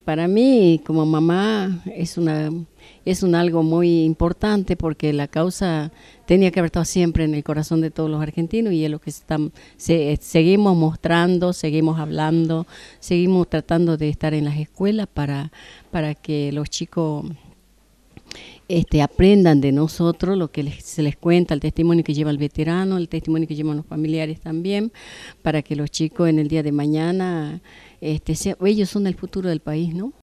para mí como mamá es un algo muy importante porque la causa tenía que haber estado siempre en el corazón de todos los argentinos y es lo que seguimos mostrando, seguimos hablando, seguimos tratando de estar en las escuelas para que los chicos aprendan de nosotros lo que se les cuenta, el testimonio que lleva el veterano, el testimonio que llevan los familiares también, para que los chicos en el día de mañana, ellos son el futuro del país, ¿no?